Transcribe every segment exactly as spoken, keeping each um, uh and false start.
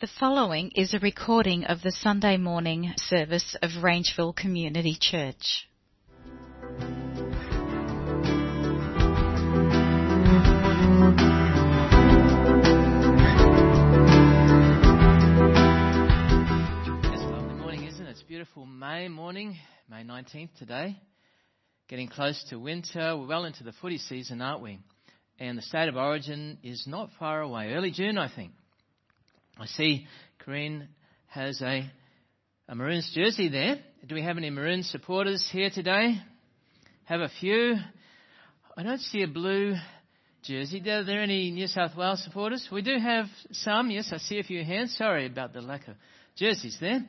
The following is a recording of the Sunday morning service of Rangeville Community Church. Yes, lovely morning, isn't it? It's beautiful May morning, May nineteenth today. Getting close to winter. We're well into the footy season, aren't we? And the state of origin is not far away. Early June, I think. I see Corinne has a, a Maroons jersey there. Do we have any Maroons supporters here today? Have a few. I don't see a blue jersey. Are there any New South Wales supporters? We do have some. Yes, I see a few hands. Sorry about the lack of jerseys there.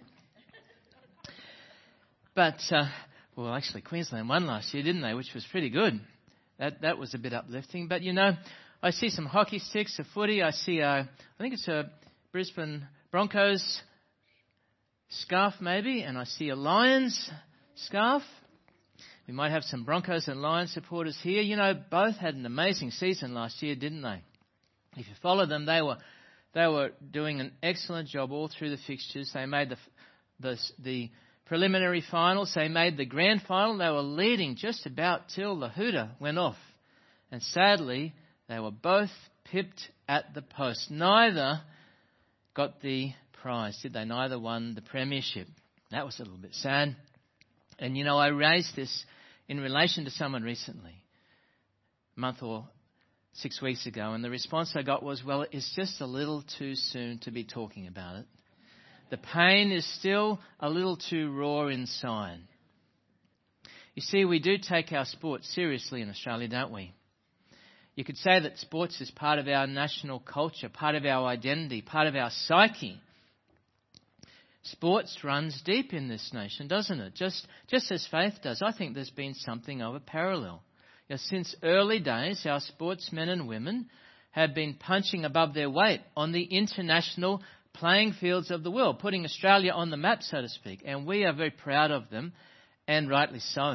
But, uh, well, actually, Queensland won last year, didn't they? Which was pretty good. That that was a bit uplifting. But, you know, I see some hockey sticks, a footy. I see, a, I think it's a Brisbane Broncos scarf maybe, and I see a Lions scarf. We might have some Broncos and Lions supporters here. You know, both had an amazing season last year, didn't they? If you follow them, they were they were doing an excellent job all through the fixtures. They made the the, the preliminary finals. They made the grand final. They were leading just about till the hooter went off. And sadly, they were both pipped at the post. Neither got the prize, did they? Neither won the premiership. That was a little bit sad. And, you know, I raised this in relation to someone recently, a month or six weeks ago, and the response I got was, well, it's just a little too soon to be talking about it. The pain is still a little too raw inside. You see, we do take our sport seriously in Australia, don't we? You could say that sports is part of our national culture, part of our identity, part of our psyche. Sports runs deep in this nation, doesn't it? Just just as faith does. I think there's been something of a parallel. You know, since early days, our sportsmen and women have been punching above their weight on the international playing fields of the world, putting Australia on the map, so to speak. And we are very proud of them, and rightly so.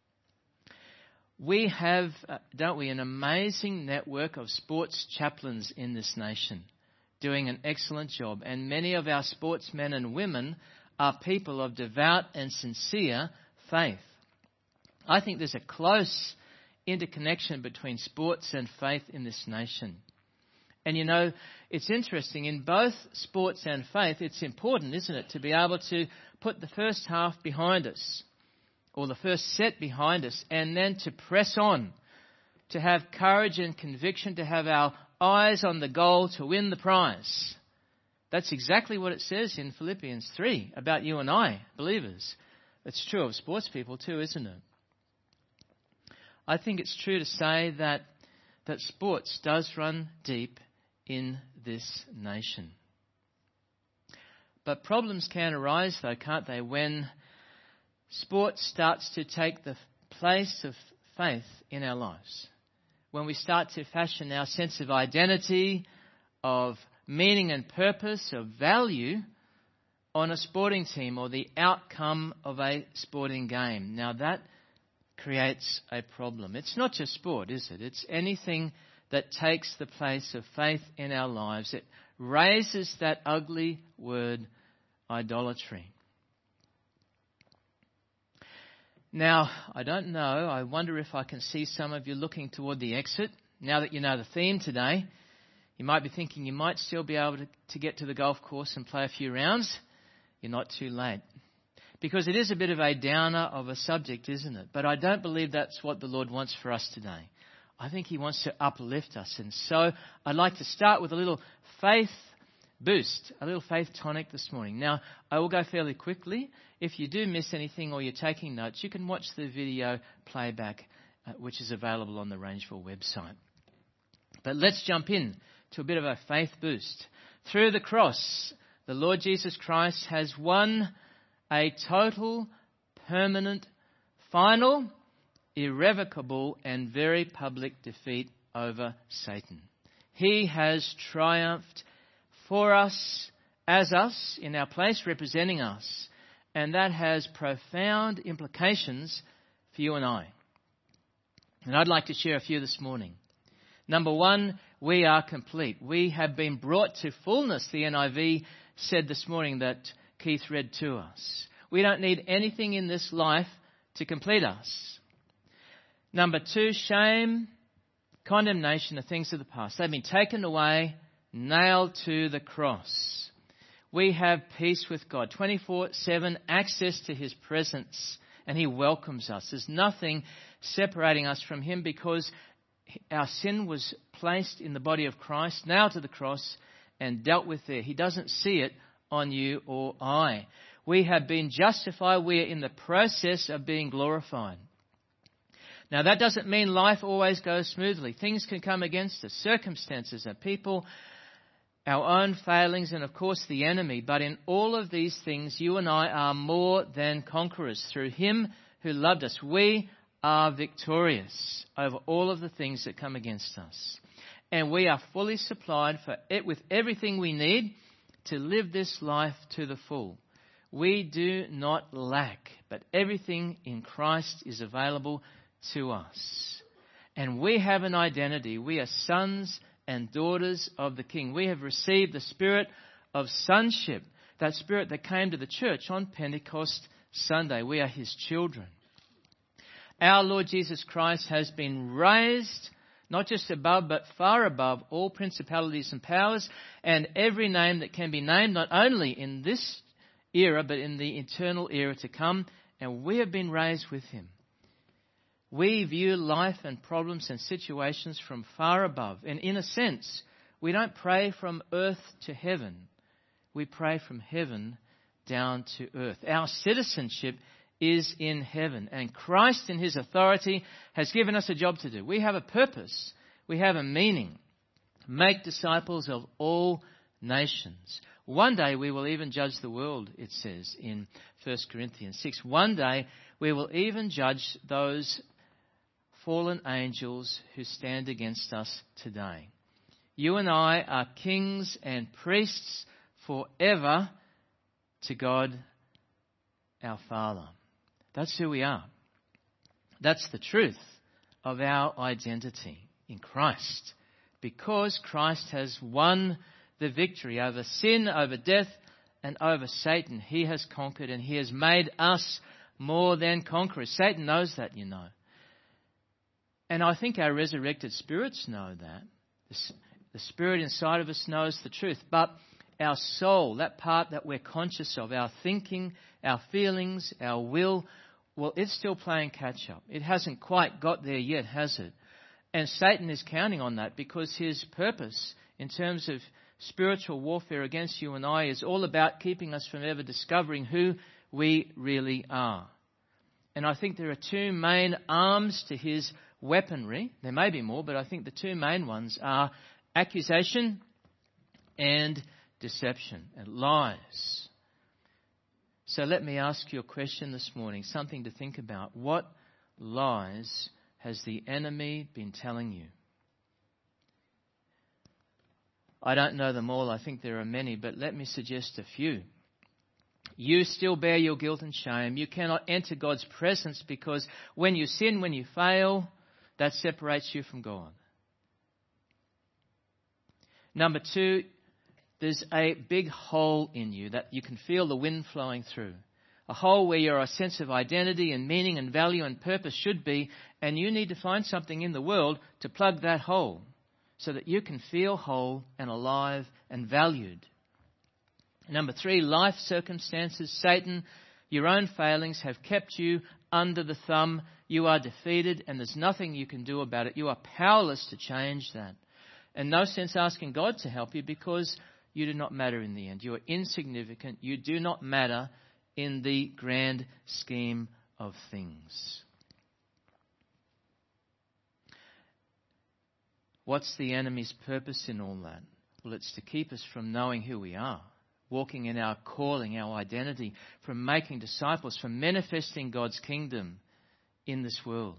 We have, uh, don't we, an amazing network of sports chaplains in this nation doing an excellent job. And many of our sportsmen and women are people of devout and sincere faith. I think there's a close interconnection between sports and faith in this nation. And, you know, it's interesting, in both sports and faith, it's important, isn't it, to be able to put the first half behind us, or the first set behind us, and then to press on, to have courage and conviction, to have our eyes on the goal to win the prize. That's exactly what it says in Philippians three about you and I, believers. It's true of sports people too, isn't it? I think it's true to say that, that sports does run deep in this nation. But problems can arise, though, can't they, when sport starts to take the place of faith in our lives. When we start to fashion our sense of identity, of meaning and purpose, of value on a sporting team or the outcome of a sporting game. Now that creates a problem. It's not just sport, is it? It's anything that takes the place of faith in our lives. It raises that ugly word, idolatry. Now, I don't know, I wonder if I can see some of you looking toward the exit. Now that you know the theme today, you might be thinking you might still be able to, to get to the golf course and play a few rounds. You're not too late. Because it is a bit of a downer of a subject, isn't it? But I don't believe that's what the Lord wants for us today. I think He wants to uplift us. And so I'd like to start with a little faith boost, a little faith tonic this morning. Now, I will go fairly quickly. If you do miss anything or you're taking notes, you can watch the video playback, uh, which is available on the Rangeville website. But let's jump in to a bit of a faith boost. Through the cross, the Lord Jesus Christ has won a total, permanent, final, irrevocable and very public defeat over Satan. He has triumphed for us, as us, in our place, representing us. And that has profound implications for you and I. And I'd like to share a few this morning. Number one, we are complete. We have been brought to fullness, the N I V said this morning that Keith read to us. We don't need anything in this life to complete us. Number two, shame, condemnation are things of the past. They've been taken away, nailed to the cross. We have peace with God, twenty-four seven access to his presence, and he welcomes us. There's nothing separating us from him because our sin was placed in the body of Christ, nailed to the cross and dealt with there. He doesn't see it on you or I. We have been justified. We are in the process of being glorified. Now, that doesn't mean life always goes smoothly. Things can come against us, circumstances and people, our own failings, and of course the enemy. But in all of these things, you and I are more than conquerors through him who loved us. We are victorious over all of the things that come against us. And we are fully supplied for it with everything we need to live this life to the full. We do not lack, but everything in Christ is available to us. And we have an identity. We are sons and daughters of the King. We have received the spirit of sonship, that spirit that came to the church on Pentecost Sunday. We are his children. Our Lord Jesus Christ has been raised, not just above, but far above all principalities and powers and every name that can be named, not only in this era, but in the eternal era to come. And we have been raised with him. We view life and problems and situations from far above. And in a sense, we don't pray from earth to heaven. We pray from heaven down to earth. Our citizenship is in heaven. And Christ in his authority has given us a job to do. We have a purpose. We have a meaning. Make disciples of all nations. One day we will even judge the world, it says in First Corinthians six. One day we will even judge those fallen angels who stand against us today. You and I are kings and priests forever to God our Father. That's who we are. That's the truth of our identity in Christ. Because Christ has won the victory over sin, over death, and over Satan. He has conquered and he has made us more than conquerors. Satan knows that, you know. And I think our resurrected spirits know that. The, the spirit inside of us knows the truth. But our soul, that part that we're conscious of, our thinking, our feelings, our will, well, it's still playing catch up. It hasn't quite got there yet, has it? And Satan is counting on that because his purpose in terms of spiritual warfare against you and I is all about keeping us from ever discovering who we really are. And I think there are two main arms to his weaponry. There may be more, but I think the two main ones are accusation and deception and lies. So let me ask you a question this morning, something to think about. What lies has the enemy been telling you? I don't know them all. I think there are many, but let me suggest a few. You still bear your guilt and shame. You cannot enter God's presence because when you sin, when you fail, that separates you from God. Number two, there's a big hole in you that you can feel the wind flowing through. A hole where your sense of identity and meaning and value and purpose should be, and you need to find something in the world to plug that hole so that you can feel whole and alive and valued. Number three, life circumstances, Satan, your own failings have kept you under the thumb. You are defeated and there's nothing you can do about it. You are powerless to change that. And no sense asking God to help you because you do not matter in the end. You are insignificant. You do not matter in the grand scheme of things. What's the enemy's purpose in all that? Well, it's to keep us from knowing who we are, walking in our calling, our identity, from making disciples, from manifesting God's kingdom in this world.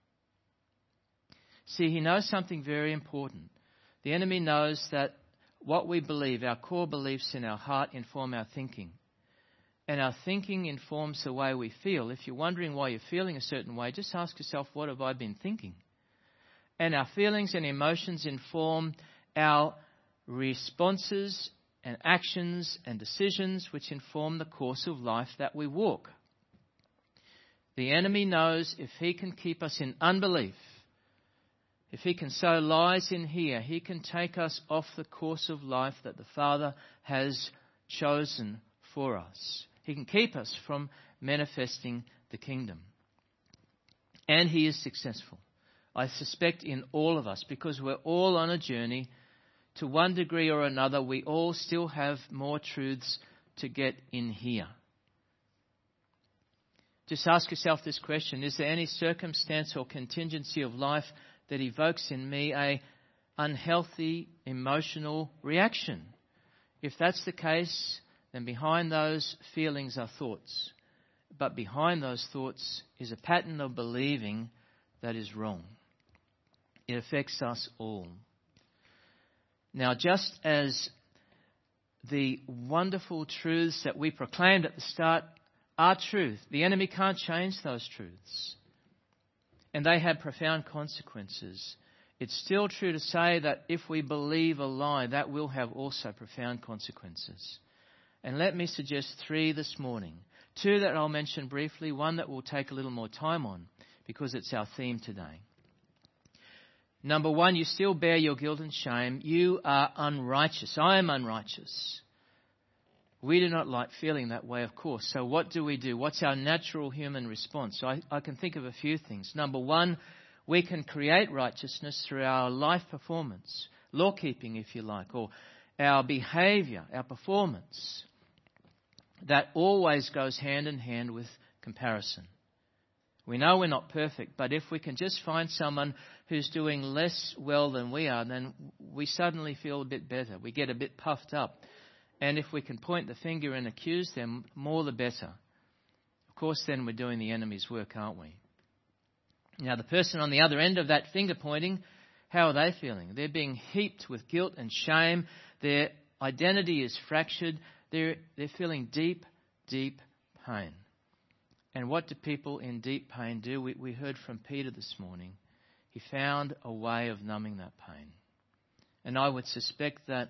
See, he knows something very important. The enemy knows that what we believe, our core beliefs in our heart, inform our thinking. And our thinking informs the way we feel. If you're wondering why you're feeling a certain way, just ask yourself, what have I been thinking? And our feelings and emotions inform our responses and actions and decisions which inform the course of life that we walk. The enemy knows if he can keep us in unbelief, if he can sow lies in here, he can take us off the course of life that the Father has chosen for us. He can keep us from manifesting the kingdom. And he is successful, I suspect, in all of us, because we're all on a journey. To one degree or another, we all still have more truths to get in here. Just ask yourself this question: is there any circumstance or contingency of life that evokes in me a unhealthy emotional reaction? If that's the case, then behind those feelings are thoughts. But behind those thoughts is a pattern of believing that is wrong. It affects us all. Now, just as the wonderful truths that we proclaimed at the start are truth, the enemy can't change those truths. And they have profound consequences. It's still true to say that if we believe a lie, that will have also profound consequences. And let me suggest three this morning. Two that I'll mention briefly, one that we'll take a little more time on because it's our theme today. Number one, you still bear your guilt and shame. You are unrighteous. I am unrighteous. We do not like feeling that way, of course. So what do we do? What's our natural human response? So I, I can think of a few things. Number one, we can create righteousness through our life performance, law keeping, if you like, or our behavior, our performance. That always goes hand in hand with comparison. We know we're not perfect, but if we can just find someone who's doing less well than we are, then we suddenly feel a bit better. We get a bit puffed up. And if we can point the finger and accuse them, more the better. Of course, then we're doing the enemy's work, aren't we? Now, the person on the other end of that finger pointing, how are they feeling? They're being heaped with guilt and shame. Their identity is fractured. They're, they're feeling deep, deep pain. And what do people in deep pain do? We, we heard from Peter this morning. He found a way of numbing that pain. And I would suspect that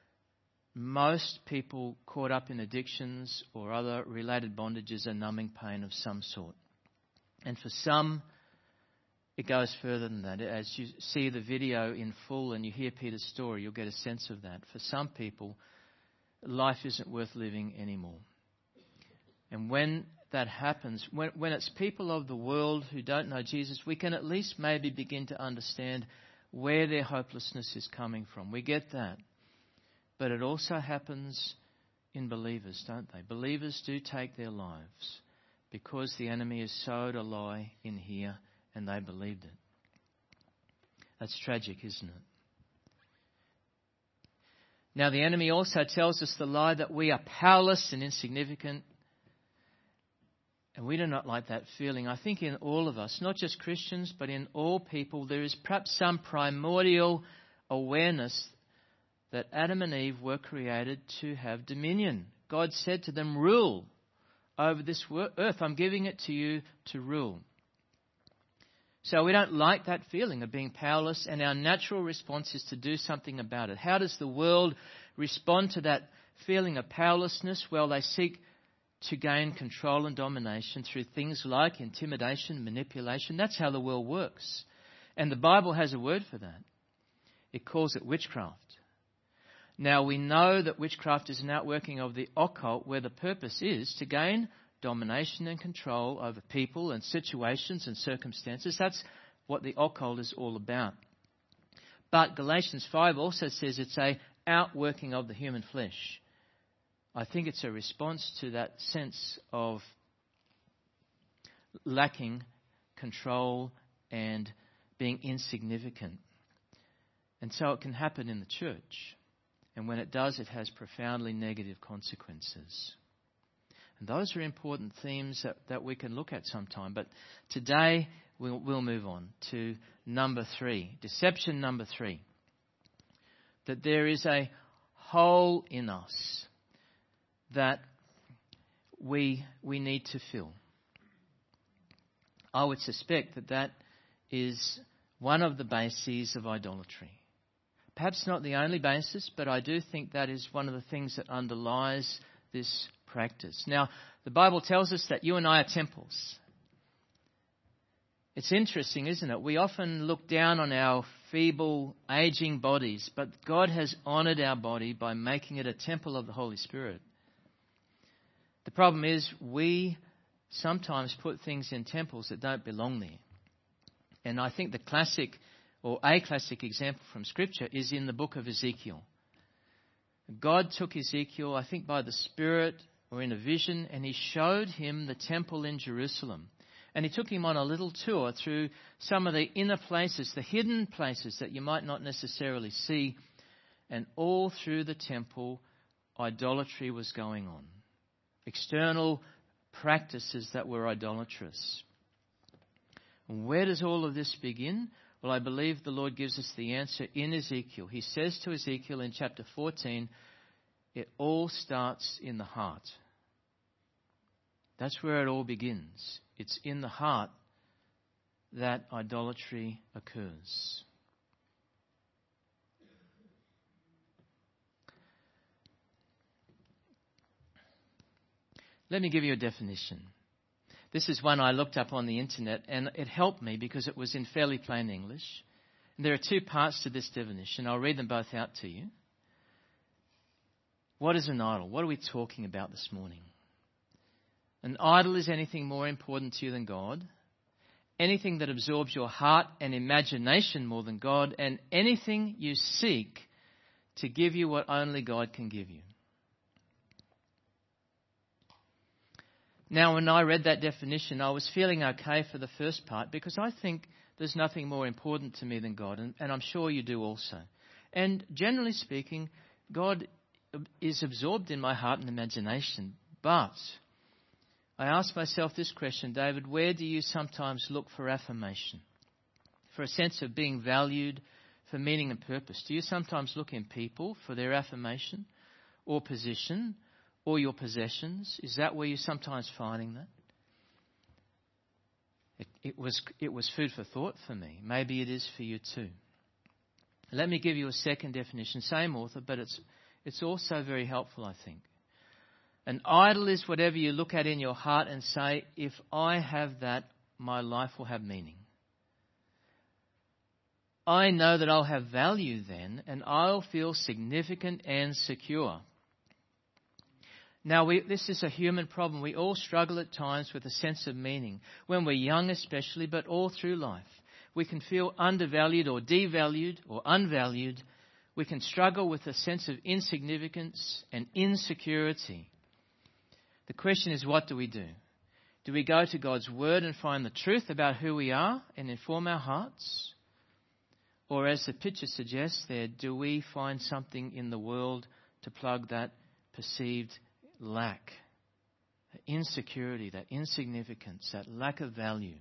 most people caught up in addictions or other related bondages are numbing pain of some sort. And for some, it goes further than that. As you see the video in full and you hear Peter's story, you'll get a sense of that. For some people, life isn't worth living anymore. And when that happens, when, when it's people of the world who don't know Jesus, we can at least maybe begin to understand where their hopelessness is coming from. We get that. But it also happens in believers, don't they? Believers do take their lives because the enemy has sowed a lie in here and they believed it. That's tragic, isn't it? Now, the enemy also tells us the lie that we are powerless and insignificant. And we do not like that feeling. I think in all of us, not just Christians, but in all people, there is perhaps some primordial awareness that Adam and Eve were created to have dominion. God said to them, rule over this earth. I'm giving it to you to rule. So we don't like that feeling of being powerless, and our natural response is to do something about it. How does the world respond to that feeling of powerlessness? Well, they seek to gain control and domination through things like intimidation, manipulation. That's how the world works. And the Bible has a word for that. It calls it witchcraft. Now, we know that witchcraft is an outworking of the occult where the purpose is to gain domination and control over people and situations and circumstances. That's what the occult is all about. But Galatians five also says it's a outworking of the human flesh. I think it's a response to that sense of lacking control and being insignificant. And so it can happen in the church. And when it does, it has profoundly negative consequences. And those are important themes that, that we can look at sometime. But today, we'll, we'll move on to number three. Deception number three. That there is a hole in us that we, we need to fill. I would suspect that that is one of the bases of idolatry. Perhaps not the only basis, but I do think that is one of the things that underlies this practice. Now, the Bible tells us that you and I are temples. It's interesting, isn't it? We often look down on our feeble, aging bodies, but God has honoured our body by making it a temple of the Holy Spirit. The problem is we sometimes put things in temples that don't belong there. And I think the classic or a classic example from Scripture is in the book of Ezekiel. God took Ezekiel, I think by the Spirit or in a vision, and he showed him the temple in Jerusalem. And he took him on a little tour through some of the inner places, the hidden places that you might not necessarily see. And all through the temple, idolatry was going on. External practices that were idolatrous. And where does all of this begin? Well, I believe the Lord gives us the answer in Ezekiel. He says to Ezekiel in chapter fourteen, it all starts in the heart. That's where it all begins. It's in the heart that idolatry occurs. Let me give you a definition. This is one I looked up on the internet, and it helped me because it was in fairly plain English. And there are two parts to this definition. I'll read them both out to you. What is an idol? What are we talking about this morning? An idol is anything more important to you than God, anything that absorbs your heart and imagination more than God, and anything you seek to give you what only God can give you. Now, when I read that definition, I was feeling okay for the first part because I think there's nothing more important to me than God, and, and I'm sure you do also. And generally speaking, God is absorbed in my heart and imagination. But I ask myself this question, David, where do you sometimes look for affirmation, for a sense of being valued, for meaning and purpose? Do you sometimes look in people for their affirmation or position or your possessions? Is that where you're sometimes finding that? It, it was it was food for thought for me. Maybe it is for you too. Let me give you a second definition. Same author, but it's it's also very helpful, I think. An idol is whatever you look at in your heart and say, if I have that, my life will have meaning. I know that I'll have value then, and I'll feel significant and secure. Now, we, this is a human problem. We all struggle at times with a sense of meaning, when we're young especially, but all through life. We can feel undervalued or devalued or unvalued. We can struggle with a sense of insignificance and insecurity. The question is, what do we do? Do we go to God's Word and find the truth about who we are and inform our hearts? Or as the picture suggests there, do we find something in the world to plug that perceived lack, that insecurity, that insignificance, that lack of value?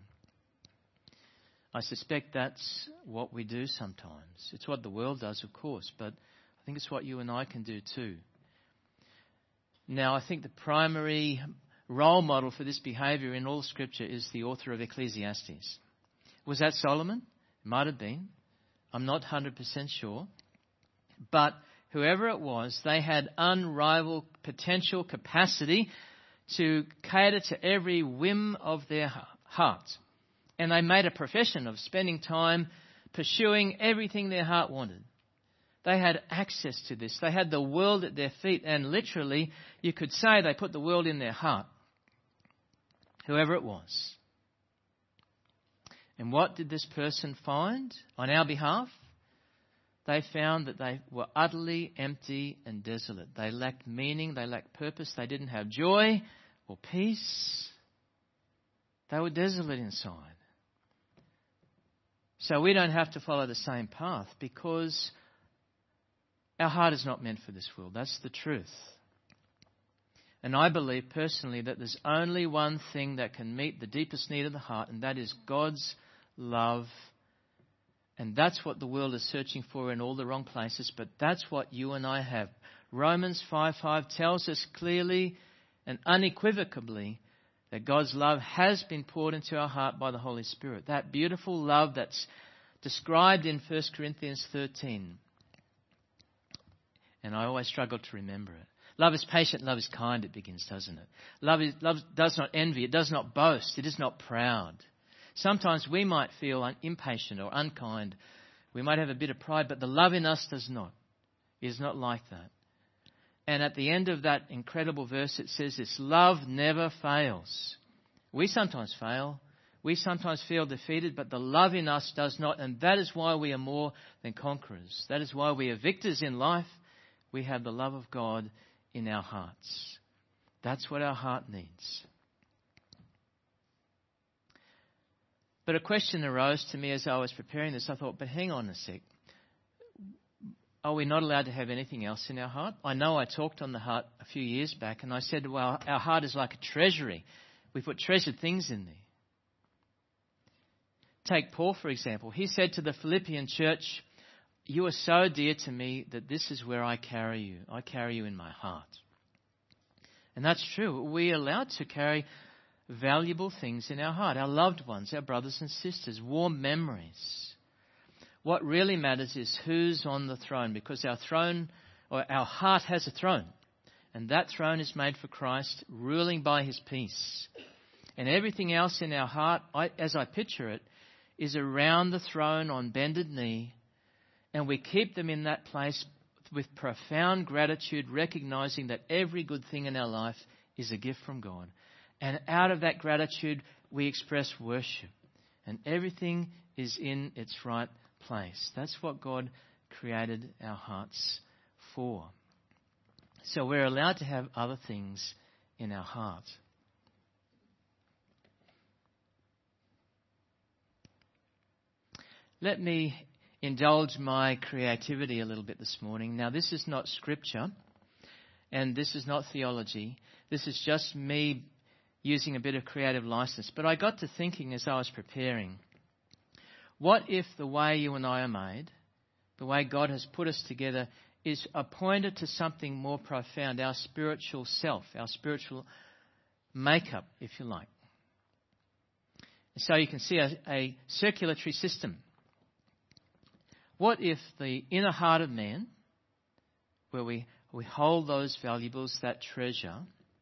I suspect that's what we do sometimes. It's what the world does, of course, but I think it's what you and I can do too. Now, I think the primary role model for this behaviour in all Scripture is the author of Ecclesiastes. Was that Solomon? It might have been. I'm not one hundred percent sure. But whoever it was, they had unrivaled potential capacity to cater to every whim of their heart. And they made a profession of spending time pursuing everything their heart wanted. They had access to this. They had the world at their feet, and literally, you could say they put the world in their heart. Whoever it was. And what did this person find on our behalf? They found that they were utterly empty and desolate. They lacked meaning, they lacked purpose, they didn't have joy or peace. They were desolate inside. So we don't have to follow the same path because our heart is not meant for this world. That's the truth. And I believe personally that there's only one thing that can meet the deepest need of the heart, and that is God's love. And that's what the world is searching for in all the wrong places, but that's what you and I have. Romans five five tells us clearly and unequivocally that God's love has been poured into our heart by the Holy Spirit. That beautiful love that's described in First Corinthians thirteen. And I always struggle to remember it. Love is patient, love is kind, it begins, doesn't it? Love, is, love does not envy, it does not boast, it is not proud. Sometimes we might feel un- impatient or unkind. We might have a bit of pride, but the love in us does not. It is not like that. And at the end of that incredible verse, it says this: love never fails. We sometimes fail. We sometimes feel defeated, but the love in us does not. And that is why we are more than conquerors. That is why we are victors in life. We have the love of God in our hearts. That's what our heart needs. But a question arose to me as I was preparing this. I thought, but hang on a sec. Are we not allowed to have anything else in our heart? I know I talked on the heart a few years back, and I said, well, our heart is like a treasury. We put treasured things in there. Take Paul, for example. He said to the Philippian church, you are so dear to me that this is where I carry you. I carry you in my heart. And that's true. We are allowed to carry valuable things in our heart. Our loved ones, our brothers and sisters, warm memories. What really matters is who's on the throne, because our throne, or our heart has a throne. And that throne is made for Christ, ruling by his peace. And everything else in our heart, I, as I picture it, is around the throne on bended knee. And we keep them in that place with profound gratitude, recognizing that every good thing in our life is a gift from God. And out of that gratitude, we express worship. And everything is in its right place. That's what God created our hearts for. So we're allowed to have other things in our heart. Let me indulge my creativity a little bit this morning. Now, this is not scripture, and this is not theology. This is just me using a bit of creative license. But I got to thinking as I was preparing, what if the way you and I are made, the way God has put us together, is a pointer to something more profound, our spiritual self, our spiritual makeup, if you like. So you can see a, a circulatory system. What if the inner heart of man, where we, we hold those valuables, that treasure,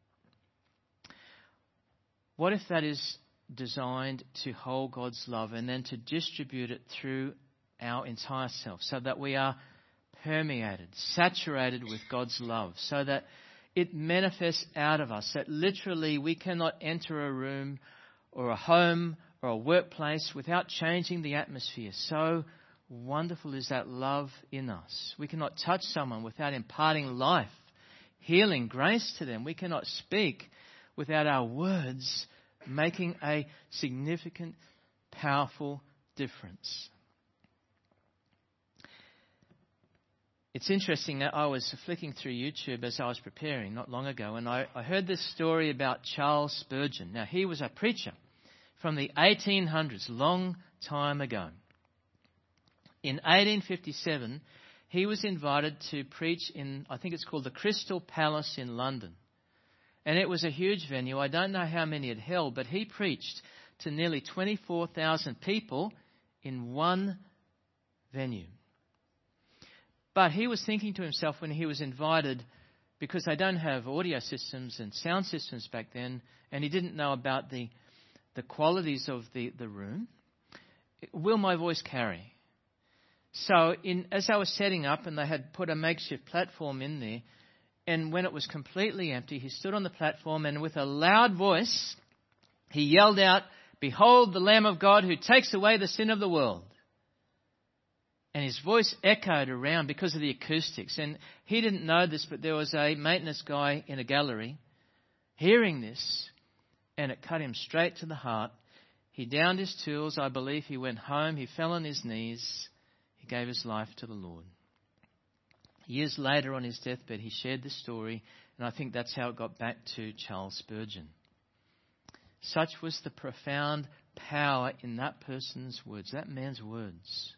what if that is designed to hold God's love and then to distribute it through our entire self, so that we are permeated, saturated with God's love, so that it manifests out of us, that literally we cannot enter a room or a home or a workplace without changing the atmosphere. So wonderful is that love in us. We cannot touch someone without imparting life, healing, grace to them. We cannot speak without our words making a significant, powerful difference. It's interesting that I was flicking through YouTube as I was preparing not long ago, and I, I heard this story about Charles Spurgeon. Now, he was a preacher from the eighteen hundreds, long time ago. In eighteen fifty-seven, he was invited to preach in, I think it's called the Crystal Palace in London. And it was a huge venue. I don't know how many it held, but he preached to nearly twenty-four thousand people in one venue. But he was thinking to himself when he was invited, because they don't have audio systems and sound systems back then, and he didn't know about the, the qualities of the, the room, will my voice carry? So in, as I was setting up, and they had put a makeshift platform in there, and when it was completely empty, he stood on the platform and with a loud voice, he yelled out, "Behold the Lamb of God who takes away the sin of the world." And his voice echoed around because of the acoustics. And he didn't know this, but there was a maintenance guy in a gallery hearing this, and it cut him straight to the heart. He downed his tools. I believe he went home. He fell on his knees. He gave his life to the Lord. Years later, on his deathbed, he shared this story, and I think that's how it got back to Charles Spurgeon. Such was the profound power in that person's words, that man's words.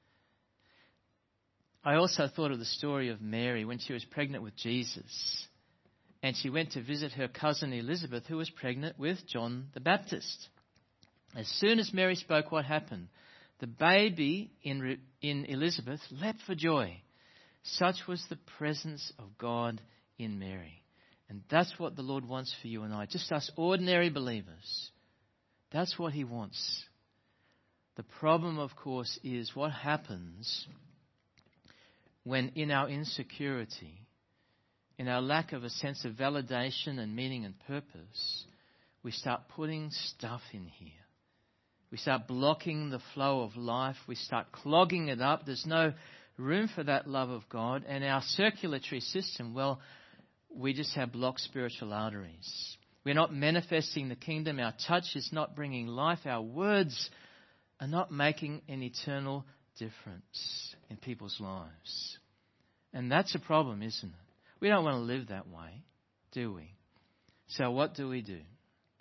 I also thought of the story of Mary when she was pregnant with Jesus, and she went to visit her cousin Elizabeth, who was pregnant with John the Baptist. As soon as Mary spoke, what happened? The baby in, in Elizabeth leapt for joy. Such was the presence of God in Mary. And that's what the Lord wants for you and I, just us ordinary believers. That's what he wants. The problem, of course, is what happens when in our insecurity, in our lack of a sense of validation and meaning and purpose, we start putting stuff in here. We start blocking the flow of life. We start clogging it up. There's no room for that love of God. And our circulatory system, well, we just have blocked spiritual arteries. We're not manifesting the kingdom. Our touch is not bringing life. Our words are not making an eternal difference in people's lives. And that's a problem, isn't it? We don't want to live that way, do we? So what do we do?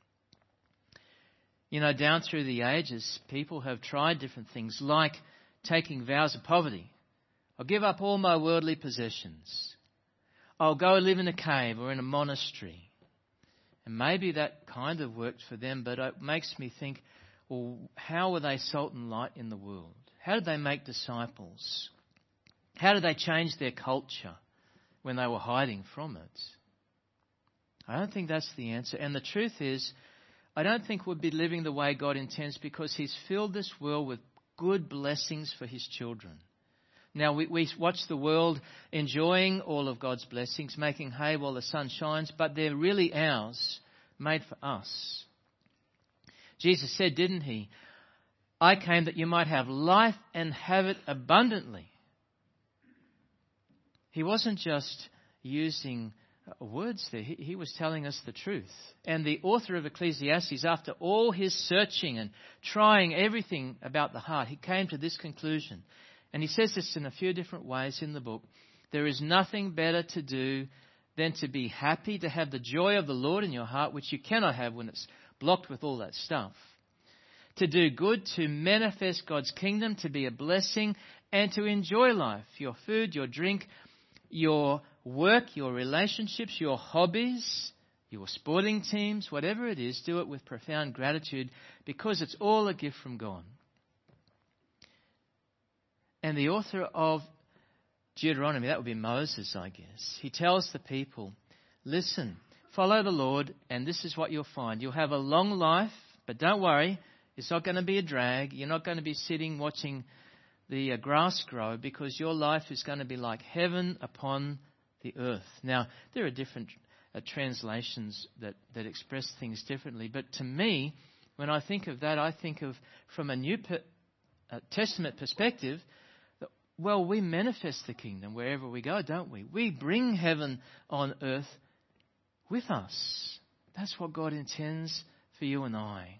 You know, down through the ages, people have tried different things, like taking vows of poverty. I'll give up all my worldly possessions. I'll go live in a cave or in a monastery. And maybe that kind of worked for them, but it makes me think, well, how were they salt and light in the world? How did they make disciples? How did they change their culture when they were hiding from it? I don't think that's the answer. And the truth is, I don't think we'll be living the way God intends, because he's filled this world with good blessings for his children. Now, we, we watch the world enjoying all of God's blessings, making hay while the sun shines, but they're really ours, made for us. Jesus said, didn't he? I came that you might have life and have it abundantly. He wasn't just using words there. He, he was telling us the truth. And the author of Ecclesiastes, after all his searching and trying everything about the heart, he came to this conclusion. And he says this in a few different ways in the book. There is nothing better to do than to be happy, to have the joy of the Lord in your heart, which you cannot have when it's blocked with all that stuff. To do good, to manifest God's kingdom, to be a blessing, and to enjoy life. Your food, your drink, your work, your relationships, your hobbies, your sporting teams, whatever it is, do it with profound gratitude, because it's all a gift from God. And the author of Deuteronomy, that would be Moses, I guess, he tells the people, listen, follow the Lord, and this is what you'll find. You'll have a long life, but don't worry, it's not going to be a drag. You're not going to be sitting watching the uh, grass grow, because your life is going to be like heaven upon the earth. Now, there are different uh, translations that, that express things differently, but to me, when I think of that, I think of, from a New per, uh, Testament perspective, that, well, we manifest the kingdom wherever we go, don't we? We bring heaven on earth with us. That's what God intends for you and I.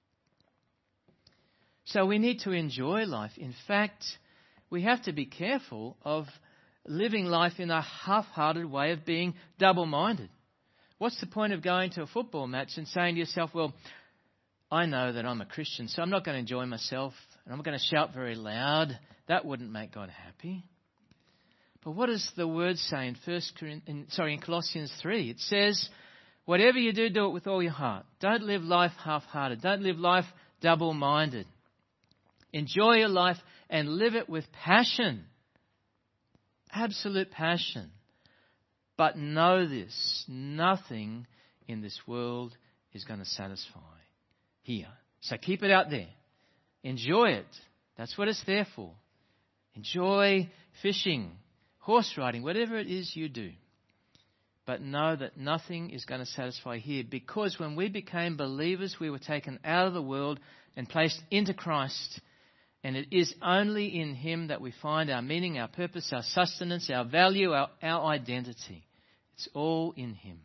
So we need to enjoy life. In fact, we have to be careful of living life in a half-hearted way of being double-minded. What's the point of going to a football match and saying to yourself, well, I know that I'm a Christian, so I'm not going to enjoy myself, and I'm not going to shout very loud. That wouldn't make God happy. But what does the word say in First Corinthians, sorry, in Colossians three? It says, whatever you do, do it with all your heart. Don't live life half-hearted. Don't live life double-minded. Enjoy your life and live it with passion. Absolute passion. But know this, nothing in this world is going to satisfy here. So keep it out there. Enjoy it. That's what it's there for. Enjoy fishing, horse riding, whatever it is you do. But know that nothing is going to satisfy here, because when we became believers, we were taken out of the world and placed into Christ. And it is only in him that we find our meaning, our purpose, our sustenance, our value, our, our identity. It's all in him.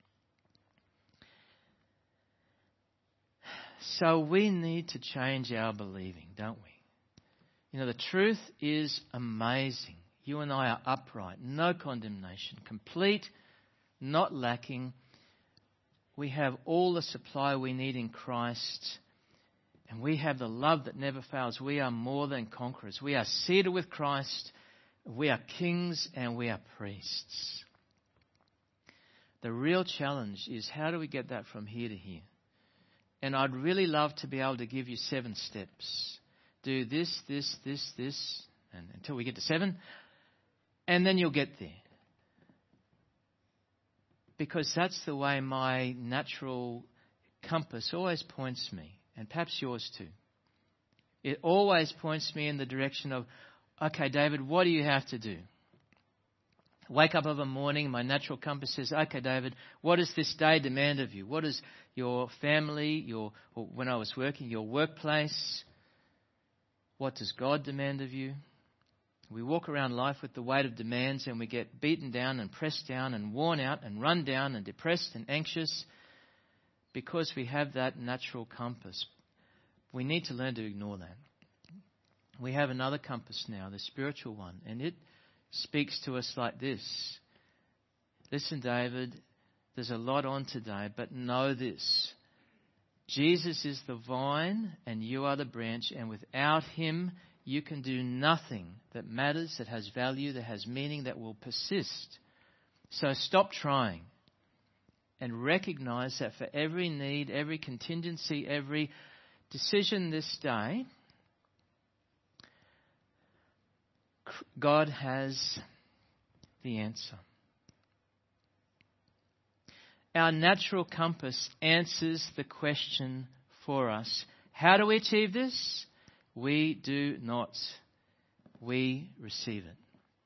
So we need to change our believing, don't we? You know, the truth is amazing. You and I are upright, no condemnation, complete, not lacking. We have all the supply we need in Christ. And we have the love that never fails. We are more than conquerors. We are seated with Christ. We are kings and we are priests. The real challenge is, how do we get that from here to here? And I'd really love to be able to give you seven steps. Do this, this, this, this, and until we get to seven. And then you'll get there. Because that's the way my natural compass always points me, and perhaps yours too. It always points me in the direction of, okay, David, what do you have to do? Wake up of a morning, my natural compass says, okay, David, what does this day demand of you? What does your family, your, or when I was working, your workplace, what does God demand of you? We walk around life with the weight of demands and we get beaten down and pressed down and worn out and run down and depressed and anxious because we have that natural compass. We need to learn to ignore that. We have another compass now, the spiritual one, and it speaks to us like this. Listen, David, there's a lot on today, but know this. Jesus is the vine and you are the branch, and without him you can do nothing that matters, that has value, that has meaning, that will persist. So stop trying and recognize that for every need, every contingency, every decision this day, God has the answer. Our natural compass answers the question for us. How do we achieve this? We do not. We receive it.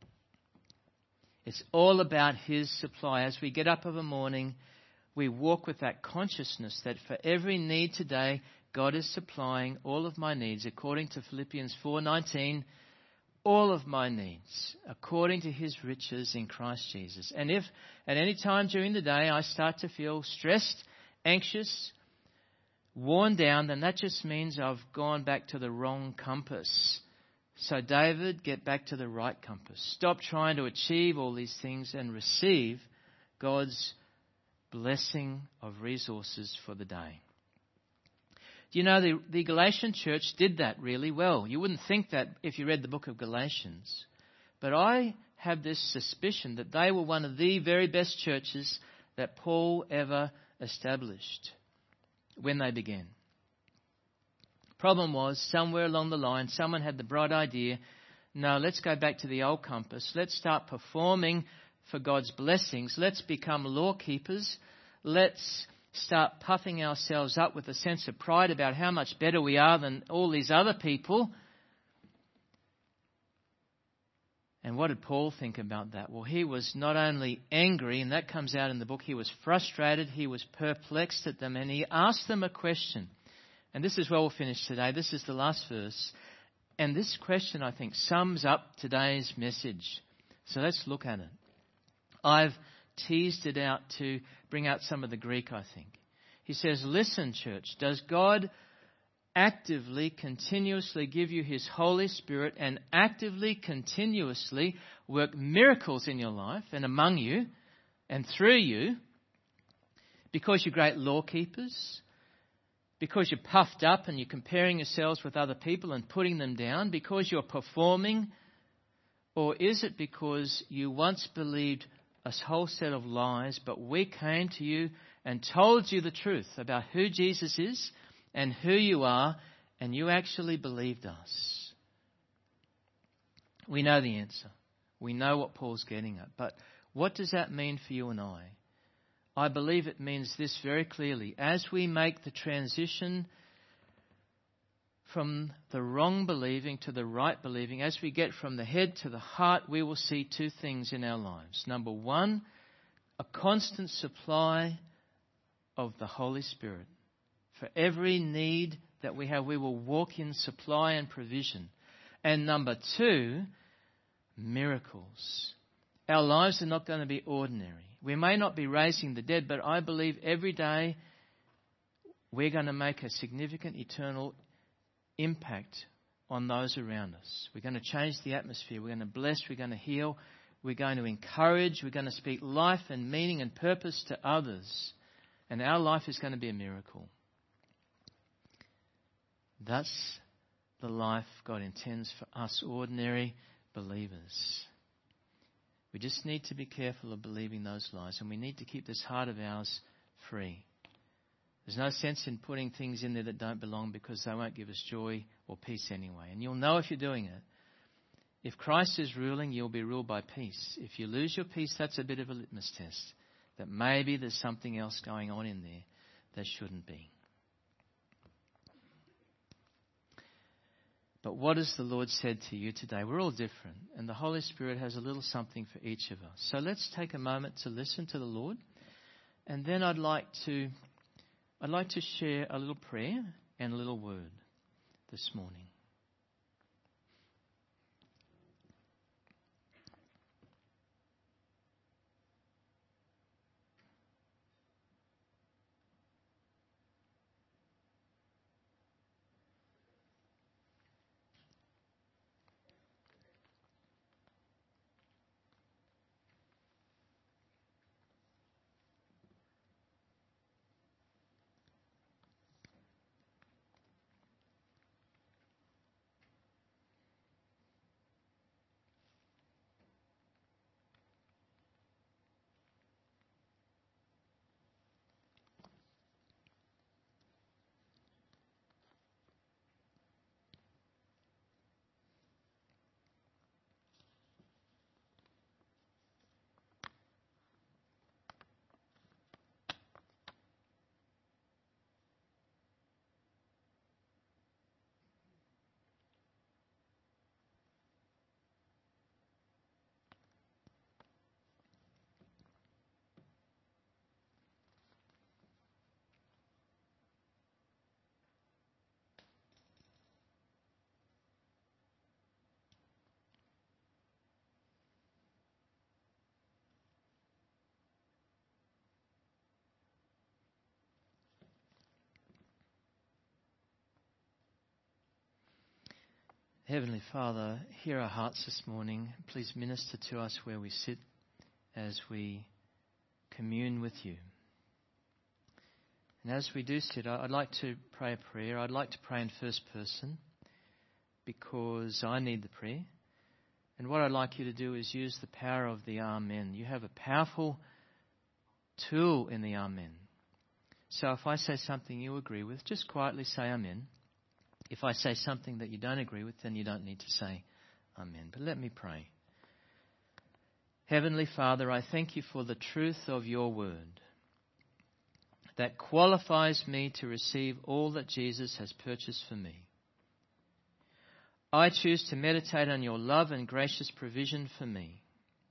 It's all about his supply. As we get up of a morning, we walk with that consciousness that for every need today, God is supplying all of my needs according to Philippians four nineteen. All of my needs according to his riches in Christ Jesus. And if at any time during the day I start to feel stressed, anxious, worn down, then that just means I've gone back to the wrong compass. So David, get back to the right compass. Stop trying to achieve all these things and receive God's blessing of resources for the day. Do you know the, the Galatian church did that really well? You wouldn't think that if you read the book of Galatians. But I have this suspicion that they were one of the very best churches that Paul ever established when they began. Problem was, somewhere along the line, someone had the bright idea, no, let's go back to the old compass. Let's start performing for God's blessings. Let's become law keepers. Let's start puffing ourselves up with a sense of pride about how much better we are than all these other people. And what did Paul think about that? Well, he was not only angry, and that comes out in the book, he was frustrated, he was perplexed at them, and he asked them a question. And this is where we'll finish today. This is the last verse. And this question, I think, sums up today's message. So let's look at it. I've teased it out to bring out some of the Greek, I think. He says, listen, church, does God actively, continuously give you his Holy Spirit and actively, continuously work miracles in your life and among you and through you because you're great law keepers, because you're puffed up and you're comparing yourselves with other people and putting them down, because you're performing? Or is it because you once believed a whole set of lies, but we came to you and told you the truth about who Jesus is and who you are, and you actually believed us? We know the answer. We know what Paul's getting at. But what does that mean for you and I? I believe it means this very clearly. As we make the transition from the wrong believing to the right believing, as we get from the head to the heart, we will see two things in our lives. Number one, a constant supply of the Holy Spirit. For every need that we have, we will walk in supply and provision. And number two, miracles. Our lives are not going to be ordinary. We may not be raising the dead, but I believe every day we're going to make a significant eternal impact on those around us. We're going to change the atmosphere. We're going to bless. We're going to heal. We're going to encourage. We're going to speak life and meaning and purpose to others. And our life is going to be a miracle. That's the life God intends for us ordinary believers. We just need to be careful of believing those lies, and we need to keep this heart of ours free. There's no sense in putting things in there that don't belong, because they won't give us joy or peace anyway. And you'll know if you're doing it. If Christ is ruling, you'll be ruled by peace. If you lose your peace, that's a bit of a litmus test, that maybe there's something else going on in there that shouldn't be. But what has the Lord said to you today? We're all different, and the Holy Spirit has a little something for each of us. So let's take a moment to listen to the Lord, and then I'd like to I'd like to share a little prayer and a little word this morning. Heavenly Father, hear our hearts this morning. Please minister to us where we sit as we commune with you. And as we do sit, I'd like to pray a prayer. I'd like to pray in first person because I need the prayer. And what I'd like you to do is use the power of the Amen. You have a powerful tool in the Amen. So if I say something you agree with, just quietly say Amen. If I say something that you don't agree with, then you don't need to say Amen. But let me pray. Heavenly Father, I thank you for the truth of your word that qualifies me to receive all that Jesus has purchased for me. I choose to meditate on your love and gracious provision for me.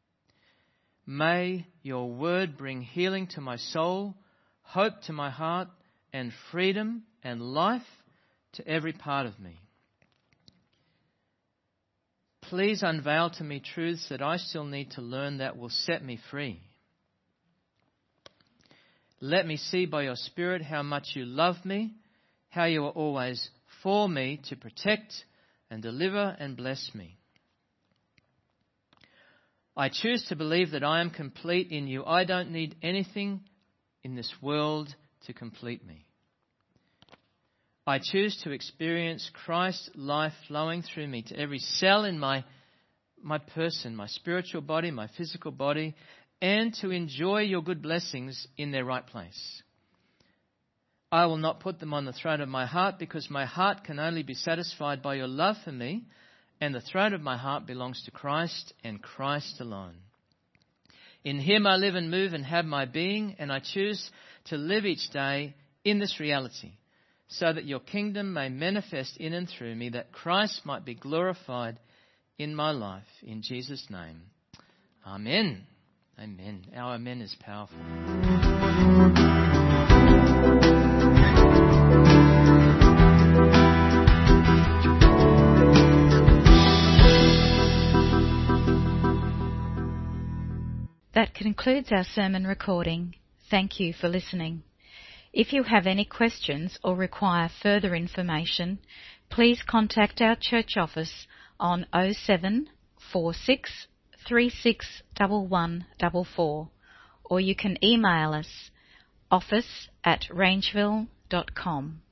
May your word bring healing to my soul, hope to my heart, and freedom and life to every part of me. Please unveil to me truths that I still need to learn that will set me free. Let me see by your Spirit how much you love me, how you are always for me to protect and deliver and bless me. I choose to believe that I am complete in you. I don't need anything in this world to complete me. I choose to experience Christ's life flowing through me to every cell in my, my person, my spiritual body, my physical body, and to enjoy your good blessings in their right place. I will not put them on the throne of my heart because my heart can only be satisfied by your love for me, and the throne of my heart belongs to Christ and Christ alone. In him I live and move and have my being, and I choose to live each day in this reality, so that your kingdom may manifest in and through me, that Christ might be glorified in my life. In Jesus' name, amen. Amen. Our amen is powerful. That concludes our sermon recording. Thank you for listening. If you have any questions or require further information, please contact our church office on oh seven four six three six one one four four, or you can email us office at rangeville dot com.